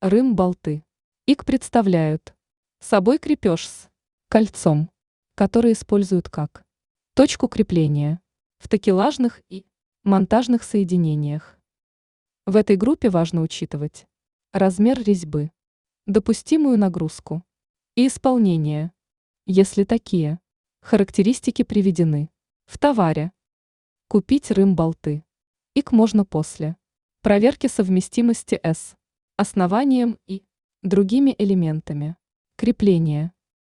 Рым-болты. ИК представляют собой крепеж с кольцом, который используют как точку крепления в такелажных и монтажных соединениях. В этой группе важно учитывать размер резьбы, допустимую нагрузку и исполнение, если такие характеристики приведены в товаре. Купить рым-болты. ИК можно после проверки совместимости с основанием и другими элементами крепления.